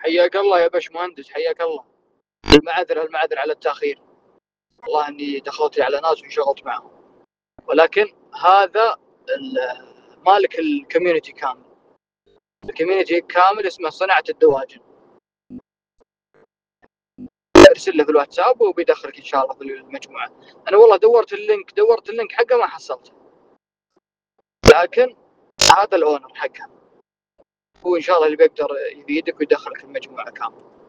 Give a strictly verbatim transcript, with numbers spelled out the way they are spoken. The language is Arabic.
حياك الله يا باش مهندس، حياك الله. المعذرة المعذرة على التأخير، والله إني دخلت على ناس وانشغلت معهم، ولكن هذا مالك الكوميونتي كامل، الكوميونتي كامل اسمه صناعة الدواجن. ارسل له في الواتساب وبيدخلك إن شاء الله في المجموعة. أنا والله دورت اللينك دورت اللينك حقه ما حصلته، لكن هذا الأونر حقه هو إن شاء الله اللي بيقدر يفيدك ويدخلك المجموعة كامل.